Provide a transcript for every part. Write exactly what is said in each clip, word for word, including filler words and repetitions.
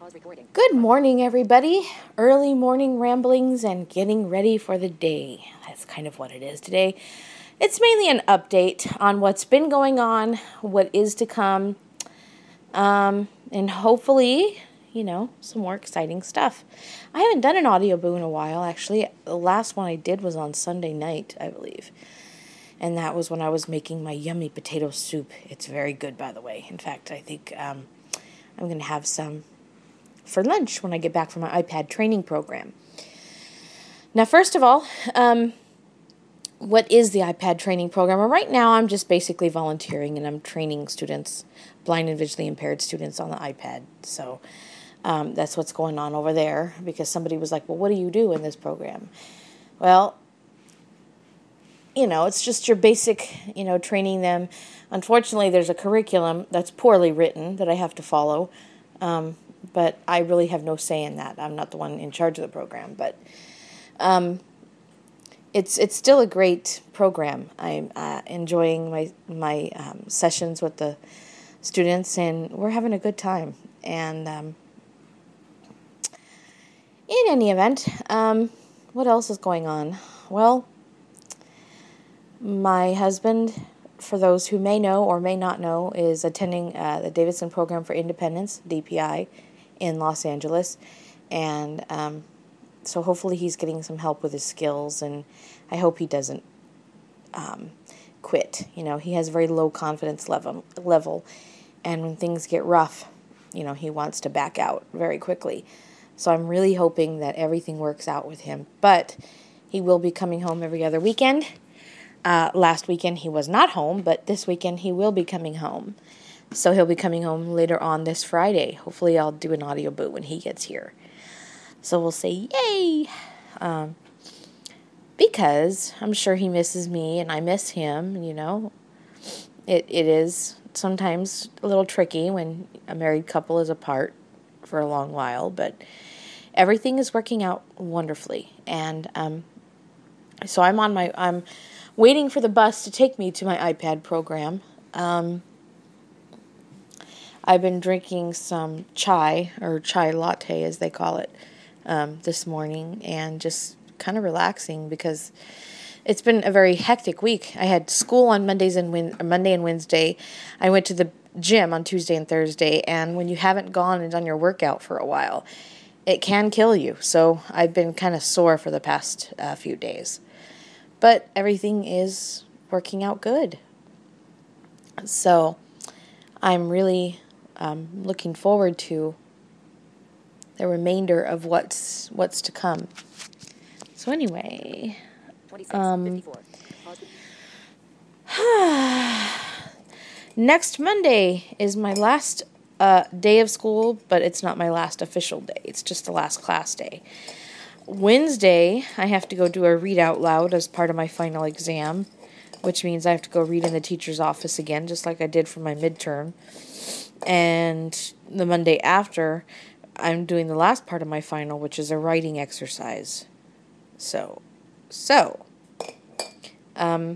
Good morning, everybody. Early morning ramblings and getting ready for the day. That's kind of what it is today. It's mainly an update on what's been going on, what is to come, um, and hopefully, you know, some more exciting stuff. I haven't done an audioboo in a while, actually. The last one I did was on Sunday night, I believe. And that was when I was making my yummy potato soup. It's very good, by the way. In fact, I think um, I'm going to have some for lunch when I get back from my iPad training program. Now, first of all, um, what is the iPad training program? Well, right now, I'm just basically volunteering, and I'm training students, blind and visually impaired students, on the iPad. So um, that's what's going on over there, because somebody was like, well, what do you do in this program? Well, you know, it's just your basic, you know, training them. Unfortunately, there's a curriculum that's poorly written that I have to follow, um, but I really have no say in that. I'm not the one in charge of the program, but um, it's it's still a great program. I'm uh, enjoying my my um, sessions with the students, and we're having a good time. And um, in any event, um, what else is going on? Well, my husband, for those who may know or may not know, is attending uh, the Davidson Program for Independence, D P I, in Los Angeles. And um, so hopefully he's getting some help with his skills, and I hope he doesn't um, quit. You know, he has a very low confidence level, level, and when things get rough, you know, he wants to back out very quickly. So I'm really hoping that everything works out with him. But he will be coming home every other weekend. Uh, last weekend he was not home, but this weekend he will be coming home. So he'll be coming home later on this Friday. Hopefully I'll do an audioboo when he gets here. So we'll say yay! Um, because I'm sure he misses me and I miss him, you know. It It is sometimes a little tricky when a married couple is apart for a long while, but everything is working out wonderfully. And um, so I'm on my... I'm waiting for the bus to take me to my iPad program. Um, I've been drinking some chai, or chai latte as they call it, um, this morning, and just kind of relaxing because it's been a very hectic week. I had school on Mondays and Wed- Monday and Wednesday. I went to the gym on Tuesday and Thursday, and when you haven't gone and done your workout for a while, it can kill you. So I've been kind of sore for the past uh, few days. But everything is working out good. So I'm really um, looking forward to the remainder of what's what's to come. So anyway, um, next Monday is my last uh, day of school, but it's not my last official day. It's just the last class day. Wednesday, I have to go do a read out loud as part of my final exam, which means I have to go read in the teacher's office again, just like I did for my midterm. And the Monday after, I'm doing the last part of my final, which is a writing exercise. So, so, um,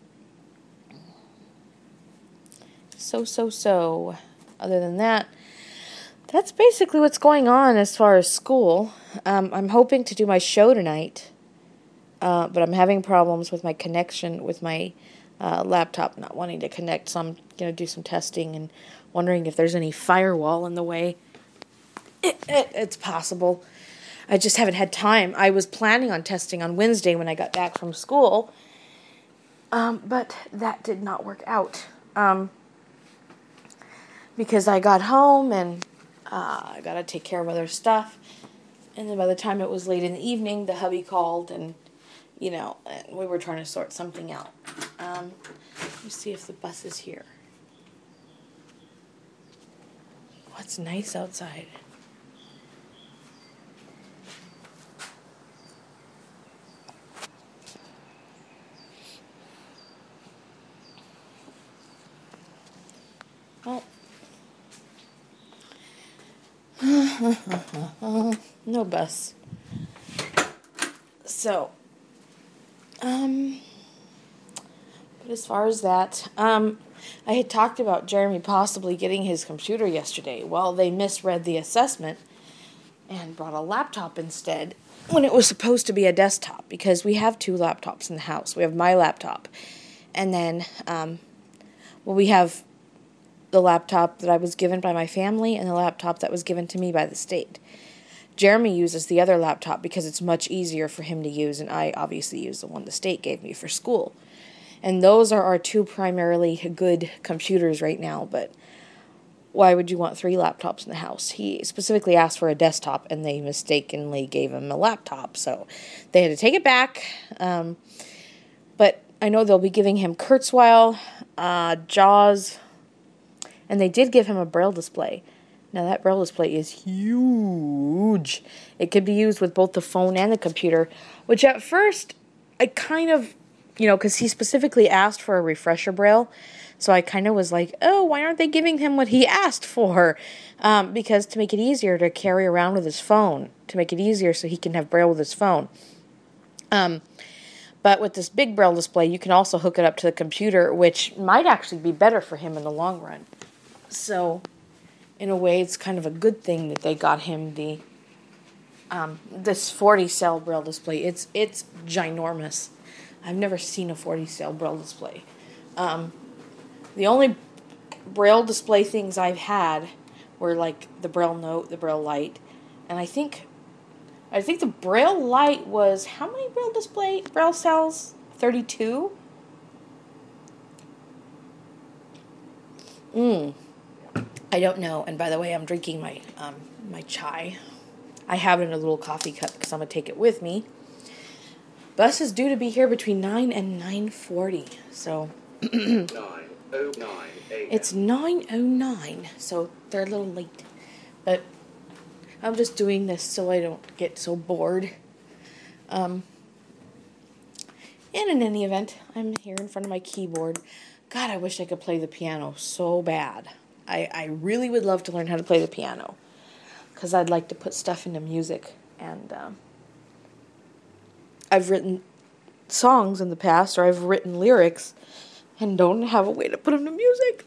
so, so, so, other than that, that's basically what's going on as far as school. Um, I'm hoping to do my show tonight, uh, but I'm having problems with my connection with my uh, laptop not wanting to connect, so I'm going to do some testing and wondering if there's any firewall in the way. It, it, it's possible. I just haven't had time. I was planning on testing on Wednesday when I got back from school, um, but that did not work out um, because I got home and Uh, I got to take care of other stuff. And then by the time it was late in the evening, the hubby called and, you know, and we were trying to sort something out. Um, let me see if the bus is here. Oh, it's nice outside. Well, no bus. So, um, but as far as that, um, I had talked about Jeremy possibly getting his computer yesterday. Well, they misread the assessment, and brought a laptop instead when it was supposed to be a desktop, because we have two laptops in the house. We have my laptop, and then um, well, we have the laptop that I was given by my family and the laptop that was given to me by the state. Jeremy uses the other laptop because it's much easier for him to use, and I obviously use the one the state gave me for school. And those are our two primarily good computers right now, but why would you want three laptops in the house? He specifically asked for a desktop, and they mistakenly gave him a laptop, so they had to take it back. Um, but I know they'll be giving him Kurzweil, uh, JAWS, and they did give him a Braille display. Now, that Braille display is huge. It could be used with both the phone and the computer, which at first, I kind of, you know, because he specifically asked for a refresher Braille, so I kind of was like, oh, why aren't they giving him what he asked for? Um, because to make it easier to carry around with his phone, to make it easier so he can have Braille with his phone. Um, but with this big Braille display, you can also hook it up to the computer, which might actually be better for him in the long run. So, in a way, it's kind of a good thing that they got him the um, this forty cell Braille display. It's it's ginormous. I've never seen a forty cell Braille display. Um, the only Braille display things I've had were like the Braille Note, the Braille Light, and I think I think the Braille Light was how many Braille display Braille cells? thirty-two. Mm. I don't know. And by the way, I'm drinking my um, my chai. I have it in a little coffee cup because I'm going to take it with me. Bus is due to be here between nine and nine forty. So nine oh nine It's nine oh nine, so they're a little late. But I'm just doing this so I don't get so bored. Um, and in any event, I'm here in front of my keyboard. God, I wish I could play the piano so bad. I, I really would love to learn how to play the piano, because I'd like to put stuff into music. And um, I've written songs in the past, or I've written lyrics, and don't have a way to put them to music.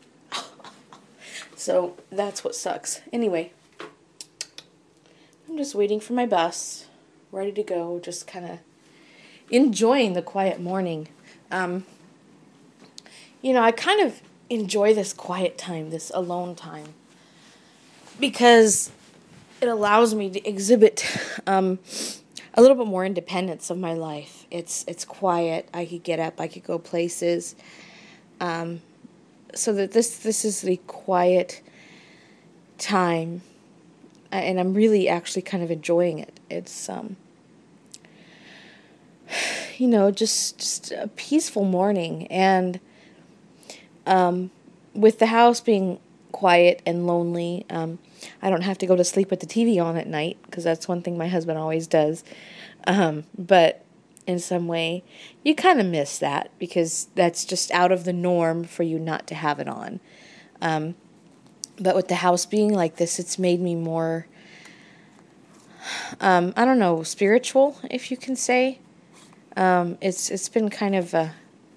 So that's what sucks. Anyway, I'm just waiting for my bus, ready to go, just kind of enjoying the quiet morning. Um, you know, I kind of enjoy this quiet time, this alone time, because it allows me to exhibit um, a little bit more independence of my life. It's it's quiet. I could get up. I could go places. Um, so that this this is the quiet time, and I'm really actually kind of enjoying it. It's um, you know, just just a peaceful morning. And Um, with the house being quiet and lonely, um, I don't have to go to sleep with the T V on at night, because that's one thing my husband always does. Um, but in some way, you kind of miss that, because that's just out of the norm for you not to have it on. Um, but with the house being like this, it's made me more, um, I don't know, spiritual, if you can say. Um, it's it's been kind of a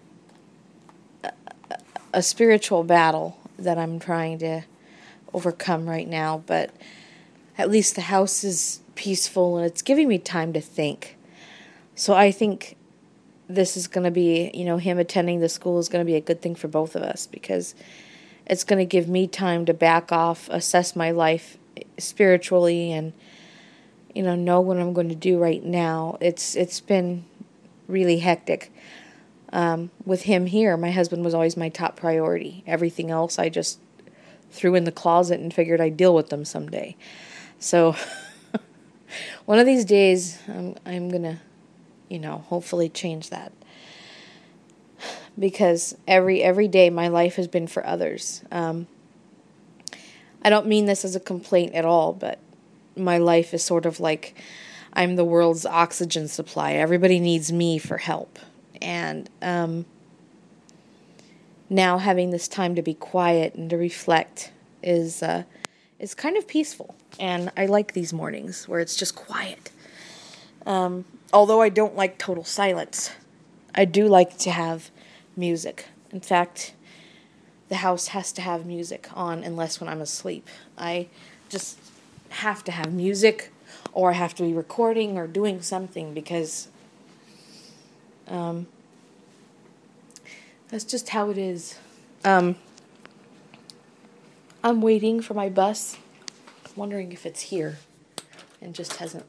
a spiritual battle that I'm trying to overcome right now, but at least the house is peaceful and it's giving me time to think. So I think this is going to be, you know, him attending the school is going to be a good thing for both of us, because it's going to give me time to back off, assess my life spiritually, and, you know, know what I'm going to do right now. It's it's been really hectic. Um, with him here, my husband was always my top priority. Everything else I just threw in the closet and figured I'd deal with them someday. So one of these days, I'm, I'm going to, you know, hopefully change that. Because every every day my life has been for others. Um, I don't mean this as a complaint at all, but my life is sort of like I'm the world's oxygen supply. Everybody needs me for help. And um, now having this time to be quiet and to reflect is uh, is kind of peaceful. And I like these mornings where it's just quiet. Um, although I don't like total silence, I do like to have music. In fact, the house has to have music on unless when I'm asleep. I just have to have music or I have to be recording or doing something because um, that's just how it is. Um, I'm waiting for my bus, wondering if it's here and just hasn't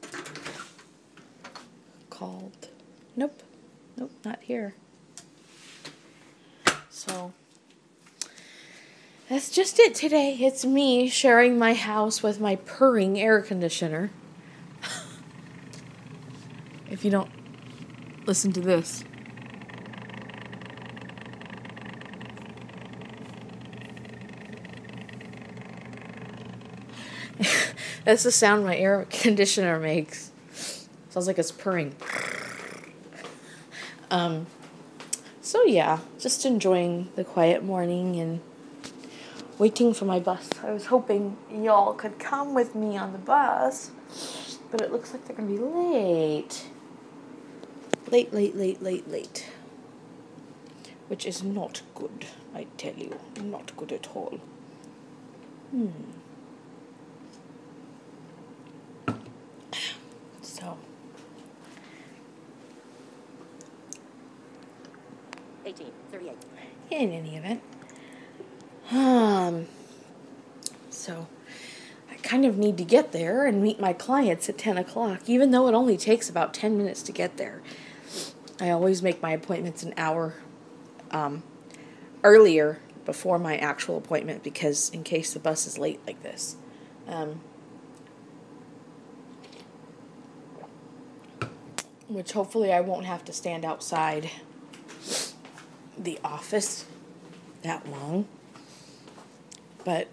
called. Nope. Nope, not here. So that's just it today. It's me sharing my house with my purring air conditioner. If you don't listen to this. That's the sound my air conditioner makes. Sounds like it's purring. Um, so yeah, just enjoying the quiet morning and waiting for my bus. I was hoping y'all could come with me on the bus, but it looks like they're going to be late. Late, late, late, late, late. Which is not good, I tell you. Not good at all. Hmm. So. eighteen thirty-eight. In any event. Um. So, I kind of need to get there and meet my clients at ten o'clock, even though it only takes about ten minutes to get there. I always make my appointments an hour um, earlier before my actual appointment because in case the bus is late like this. Um, which hopefully I won't have to stand outside the office that long. But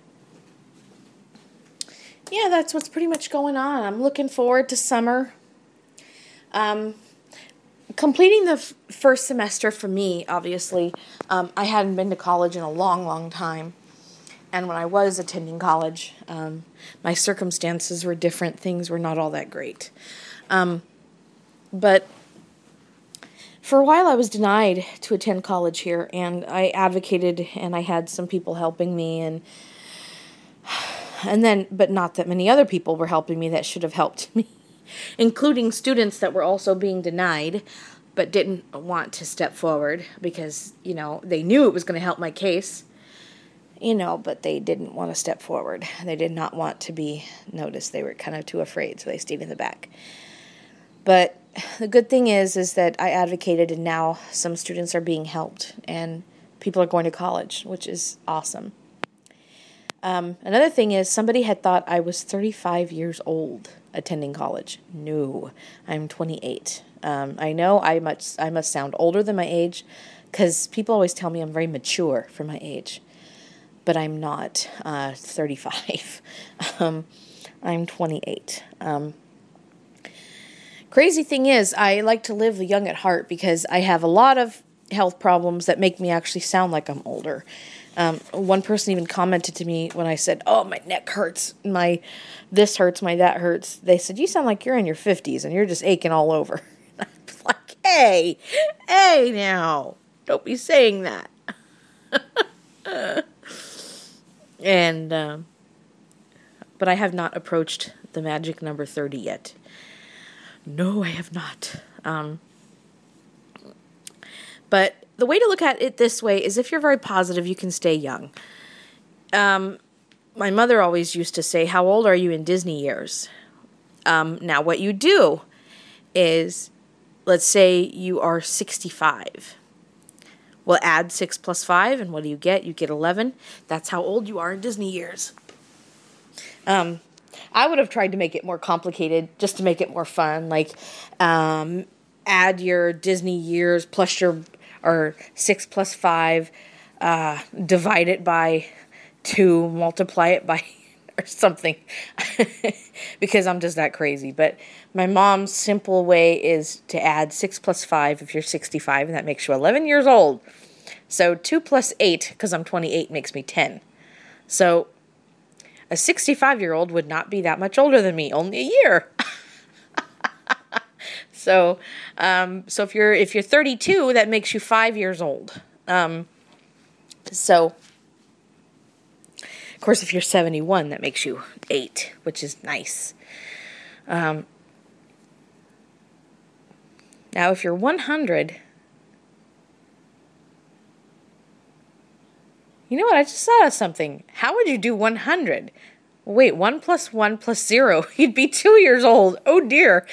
yeah, that's what's pretty much going on. I'm looking forward to summer. Um, completing the f- first semester for me, obviously, um, I hadn't been to college in a long, long time. And when I was attending college, um, my circumstances were different. Things were not all that great. Um, but for a while I was denied to attend college here, and I advocated, and I had some people helping me, and and then, but not that many other people were helping me that should have helped me, including students that were also being denied, but didn't want to step forward because, you know, they knew it was going to help my case, you know, but they didn't want to step forward. They did not want to be noticed. They were kind of too afraid, so they stayed in the back. But the good thing is, is that I advocated, and now some students are being helped, and people are going to college, which is awesome. Um, another thing is, somebody had thought I was thirty-five years old attending college. No, I'm twenty-eight. Um, I know I must, I must sound older than my age, because people always tell me I'm very mature for my age, but I'm not uh, thirty-five. um, I'm twenty-eight. Um, crazy thing is, I like to live young at heart because I have a lot of health problems that make me actually sound like I'm older. Um, one person even commented to me when I said, oh, my neck hurts, my this hurts, my that hurts. They said, you sound like you're in your fifties and you're just aching all over. I was like, hey, hey now, don't be saying that. and, um, but I have not approached the magic number thirty yet. No, I have not. Um, but the way to look at it this way is if you're very positive, you can stay young. Um, my mother always used to say, how old are you in Disney years? Um, now, what you do is, let's say you are sixty-five. Well, add six plus five, and what do you get? You get eleven. That's how old you are in Disney years. Um, I would have tried to make it more complicated, just to make it more fun. Like, um, add your Disney years plus your, or six plus five, uh, divide it by two, multiply it by, or something. Because I'm just that crazy. But my mom's simple way is to add six plus five if you're sixty-five, and that makes you eleven years old. So two plus eight, because I'm twenty-eight, makes me ten. So a sixty-five-year-old would not be that much older than me, only a year. so, um, so if you're if you're thirty-two, that makes you five years old. Um, so, of course, if you're seventy-one, that makes you eight, which is nice. Um, now, if you're one hundred, you know what? I just thought of something. How would you do one hundred? Wait, one plus one plus zero. You'd be two years old. Oh, dear.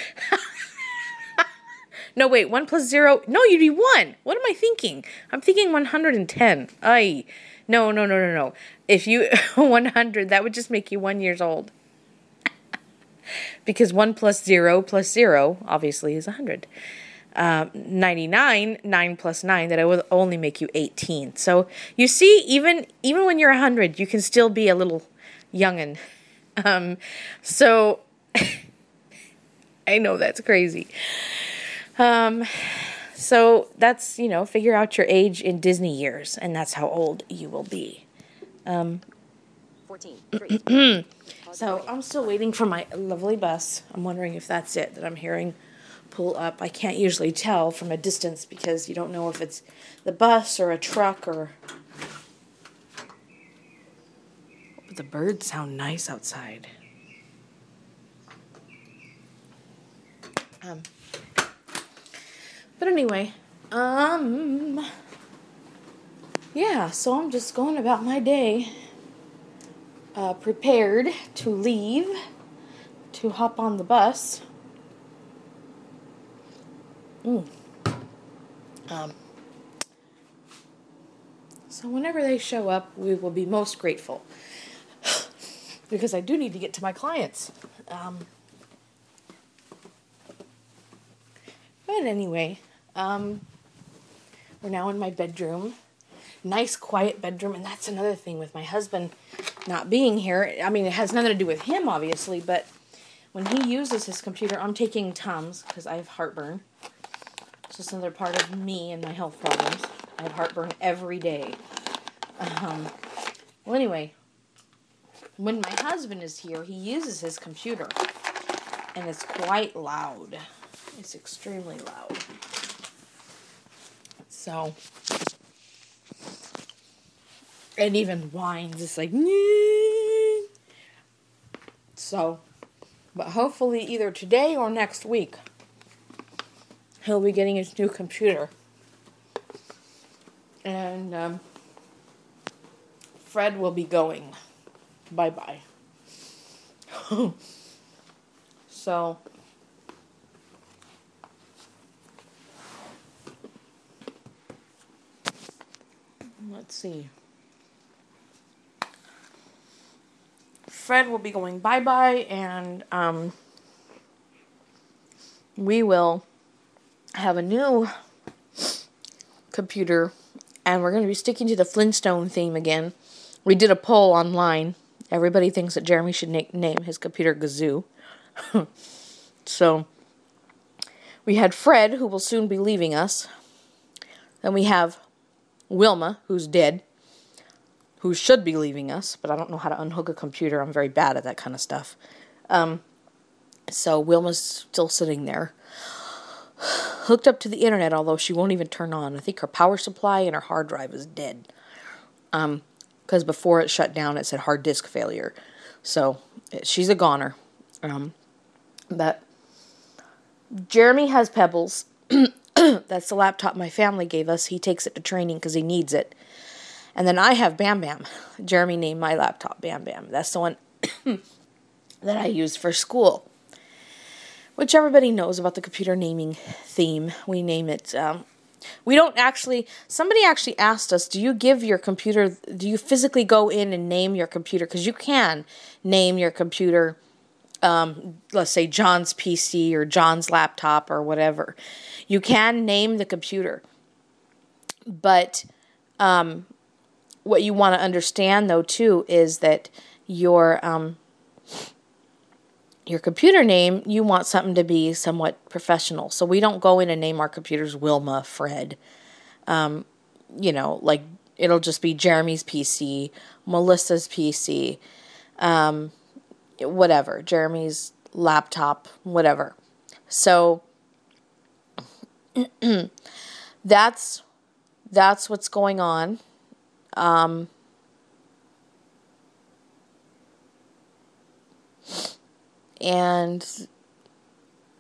No, wait, one plus zero. No, you'd be one. What am I thinking? I'm thinking one hundred ten. Ay. No, no, no, no, no. If you, one hundred, that would just make you one years old. Because one plus zero plus zero, obviously, is one hundred. Um, ninety-nine, nine plus nine, that I would only make you eighteen. So, you see, even even when you're one hundred, you can still be a little youngin'. Um, so, I know that's crazy. Um, so that's, you know, figure out your age in Disney years, and that's how old you will be. Um, fourteen, three. So I'm still waiting for my lovely bus. I'm wondering if that's it that I'm hearing pull up. I can't usually tell from a distance because you don't know if it's the bus or a truck or... But the birds sound nice outside. Um... But anyway, um, yeah, so I'm just going about my day, uh, prepared to leave, to hop on the bus. Mm. Um, so whenever they show up, we will be most grateful, because I do need to get to my clients. Um, but anyway... Um, we're now in my bedroom. Nice, quiet bedroom. And that's another thing with my husband not being here. I mean, it has nothing to do with him, obviously. But when he uses his computer, I'm taking Tums because I have heartburn. It's just another part of me and my health problems. I have heartburn every day. Um, well, anyway, when my husband is here, he uses his computer. And it's quite loud. It's extremely loud. So, it even whines. It's like, nee. So, but hopefully either today or next week, he'll be getting his new computer. And, um, Fred will be going. Bye-bye. So, let's see. Fred will be going bye-bye, and um, we will have a new computer, and we're going to be sticking to the Flintstone theme again. We did a poll online. Everybody thinks that Jeremy should na- name his computer Gazoo. So, we had Fred, who will soon be leaving us. Then we have Wilma, who's dead, who should be leaving us, but I don't know how to unhook a computer. I'm very bad at that kind of stuff. Um, so Wilma's still sitting there, hooked up to the internet, although she won't even turn on. I think her power supply and her hard drive is dead. Um, because before it shut down, it said hard disk failure. So, she's a goner. Um, but Jeremy has Pebbles. That's the laptop my family gave us. He takes it to training because he needs it. And then I have Bam Bam. Jeremy named my laptop Bam Bam. That's the one that I use for school. Which everybody knows about the computer naming theme. We name it. Um, we don't actually... Somebody actually asked us, do you give your computer... Do you physically go in and name your computer? Because you can name your computer... Um, let's say John's P C or John's laptop or whatever. You can name the computer. But um, what you want to understand, though, too, is that your um, your computer name, you want something to be somewhat professional. So we don't go in and name our computers Wilma, Fred. Um, you know, like it'll just be Jeremy's P C, Melissa's P C, um, whatever, Jeremy's laptop, whatever. So that's that's what's going on. Um, and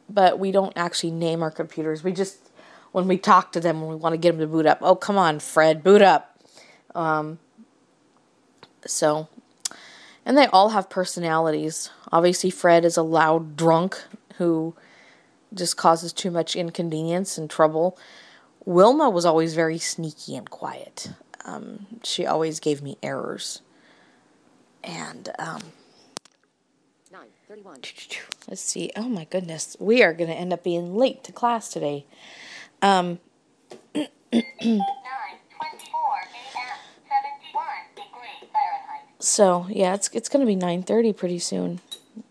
but we don't actually name our computers. We just, when we talk to them, when we want to get them to boot up, oh, come on, Fred, boot up. Um, so, and they all have personalities. Obviously, Fred is a loud drunk who just causes too much inconvenience and trouble. Wilma was always very sneaky and quiet. Um, she always gave me errors. And, um, nine thirty-one. Let's see. Oh my goodness. We are going to end up being late to class today. Um, nine twenty-four a m, seventy-one degrees Fahrenheit. So, yeah, it's it's going to be nine thirty pretty soon.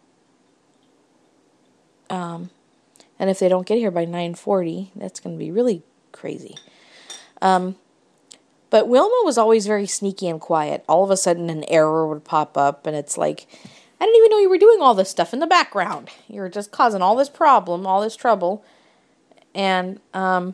Um, and if they don't get here by nine forty, that's going to be really crazy. Um, but Wilma was always very sneaky and quiet. All of a sudden, an error would pop up, and it's like, I didn't even know you were doing all this stuff in the background. You were just causing all this problem, all this trouble. And, um,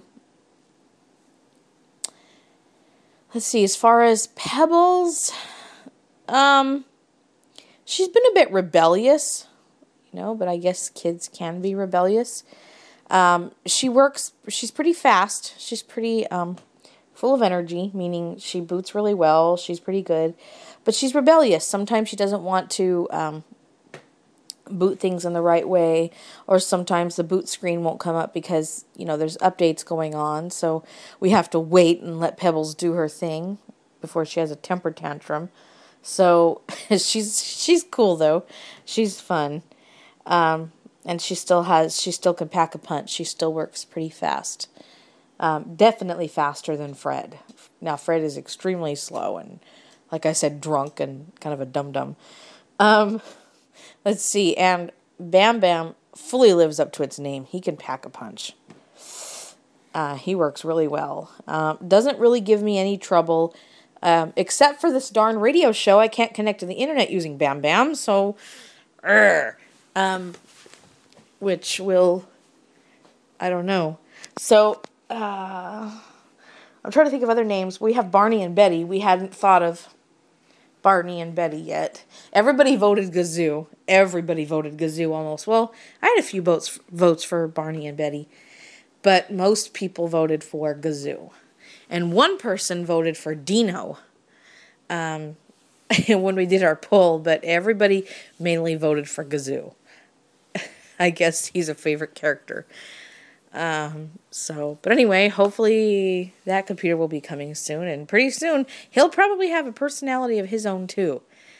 let's see, as far as Pebbles, um, she's been a bit rebellious, you know, but I guess kids can be rebellious. Um, she works, she's pretty fast. She's pretty, um, full of energy, meaning she boots really well. She's pretty good, but she's rebellious. Sometimes she doesn't want to, um, boot things in the right way, or sometimes the boot screen won't come up because, you know, there's updates going on, so we have to wait and let Pebbles do her thing before she has a temper tantrum. So she's she's cool though. She's fun. Um, and she still has she still can pack a punch. She still works pretty fast. Um, definitely faster than Fred. Now Fred is extremely slow and, like I said, drunk and kind of a dum-dum. Um Let's see, and Bam Bam fully lives up to its name. He can pack a punch. Uh, he works really well. Um, doesn't really give me any trouble, um, except for this darn radio show. I can't connect to the internet using Bam Bam, so, urgh, um, which will, I don't know. So, uh, I'm trying to think of other names. We have Barney and Betty. We hadn't thought of Barney and Betty yet. Everybody voted Gazoo. Everybody voted Gazoo almost. Well, I had a few votes votes for Barney and Betty, but most people voted for Gazoo. And one person voted for Dino um, when we did our poll, but everybody mainly voted for Gazoo. I guess he's a favorite character. Um, so, but anyway, hopefully that computer will be coming soon, and pretty soon he'll probably have a personality of his own too.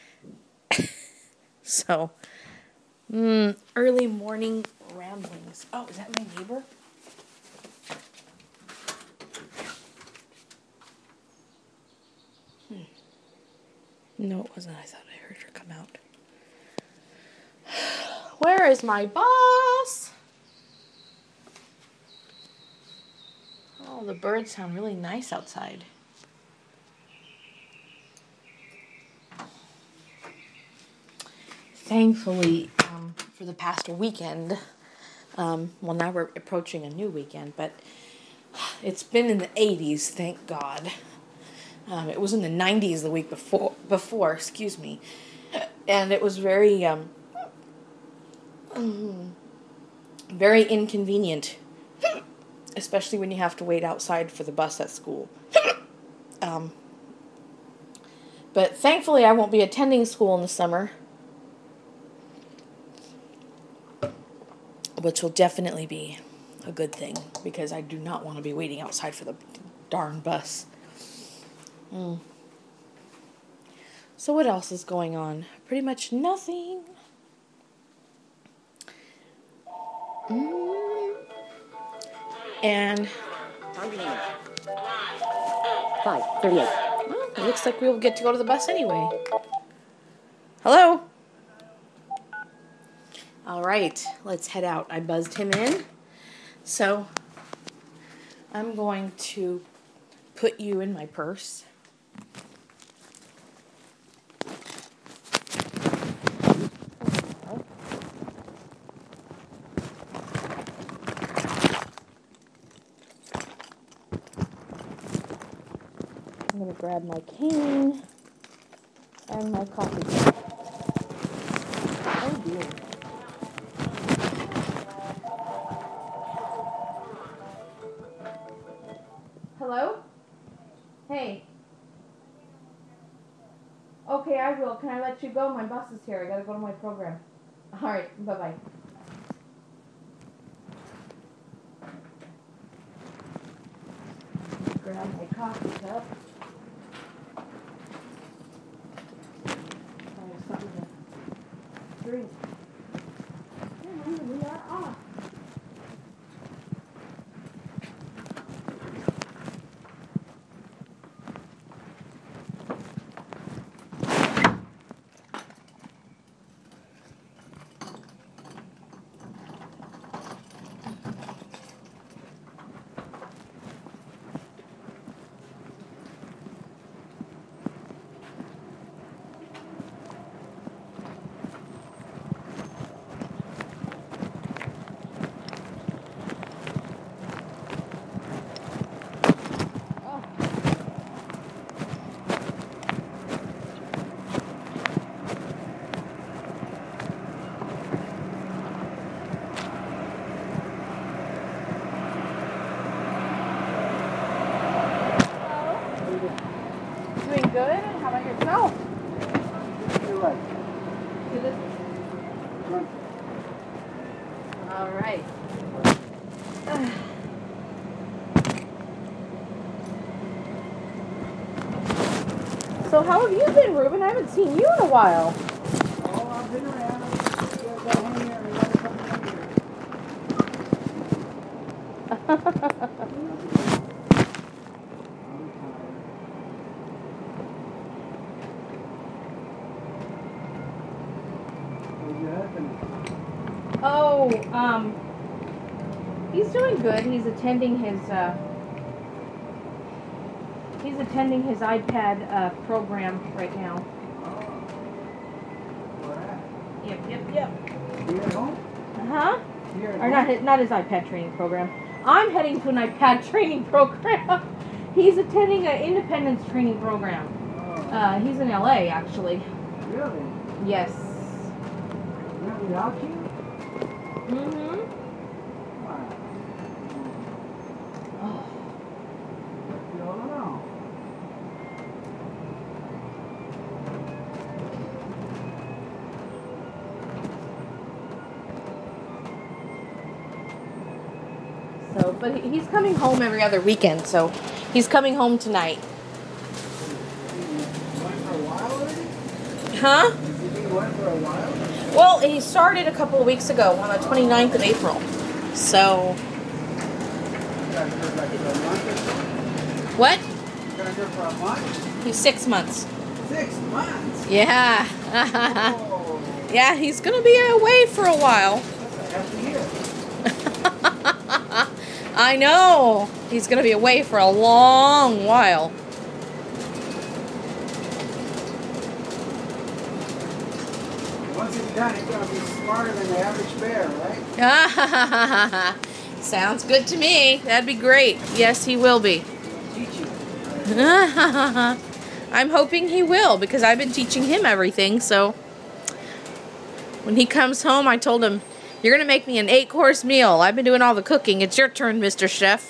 So, mm, early morning ramblings. Oh, is that my neighbor? Hmm. No, it wasn't. I thought I heard her come out. Where is my boss? Oh, the birds sound really nice outside. Thankfully, um, for the past weekend, um, well, now we're approaching a new weekend, but it's been in the eighties, thank God. Um, it was in the nineties the week before, before, excuse me, and it was very, um, very inconvenient, especially when you have to wait outside for the bus at school. um, but thankfully, I won't be attending school in the summer, which will definitely be a good thing, because I do not want to be waiting outside for the darn bus. Mm. So what else is going on? Pretty much nothing. Mm. And five thirty-eight. Well, it looks like we'll get to go to the bus anyway. Hello? All right, let's head out. I buzzed him in. So I'm going to put you in my purse. I'm going to grab my cane and my coffee cup. Oh dear. Okay, I will. Can I let you go? My bus is here. I gotta go to my program. All right, bye-bye. Grab my coffee cup. I have something to drink. And we are off. Doing good. How about yourself? You're right. Good. All right. So how have you been, Ruben? I haven't seen you in a while. Oh, I've been around. I just got home here and got something Oh, um, he's doing good. He's attending his, uh, he's attending his iPad, uh, program right now. Yep, yep, yep. You at home? Huh? Here at Or not his, not his iPad training program. I'm heading to an iPad training program. He's attending an independence training program. Oh, Uh, he's in L A, actually. really? Yes. Went without you? Mm-hmm. Wow. Oh. You all alone. So, but he- he's coming home every other weekend, so he's coming home tonight. You went for a while already? Huh? You been going for a while? Well, he started a couple of weeks ago on the twenty-ninth of April. So, You guys go like for a month or so? what? You're gonna go for a month? He's six months. Six months? Yeah. Oh, Yeah, he's going to be away for a while. that's a half a year. I know. He's going to be away for a long while. Once he's done, he's gonna be smarter than the average bear, right? Sounds good to me. That'd be great. Yes, he will be. Teach you. I'm hoping he will, because I've been teaching him everything. So when he comes home, I told him, "You're going to make me an eight-course meal. I've been doing all the cooking. It's your turn, Mister Chef."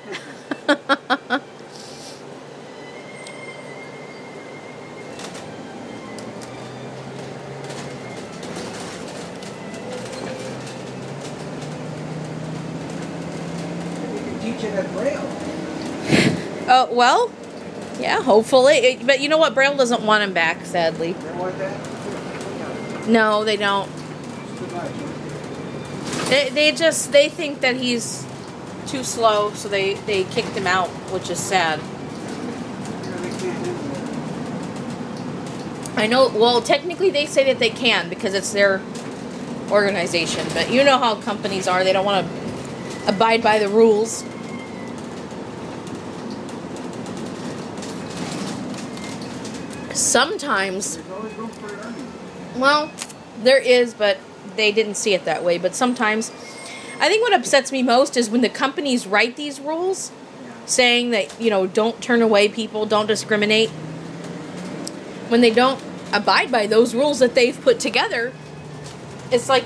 Teach it at Braille. Oh, well, yeah, hopefully. It- but you know what? Braille doesn't want him back, sadly. They want that? No, they don't. It's too much. They, they just, they think that he's too slow, so they, they kicked him out, which is sad. You know, they can't handle it. I know, well, technically they say that they can because it's their organization, but you know how companies are. They don't want to abide by the rules. Sometimes, There's always room for learning. well, there is, but they didn't see it that way. But sometimes, I think what upsets me most is when the companies write these rules saying that, you know, don't turn away people, don't discriminate. When they don't abide by those rules that they've put together, it's like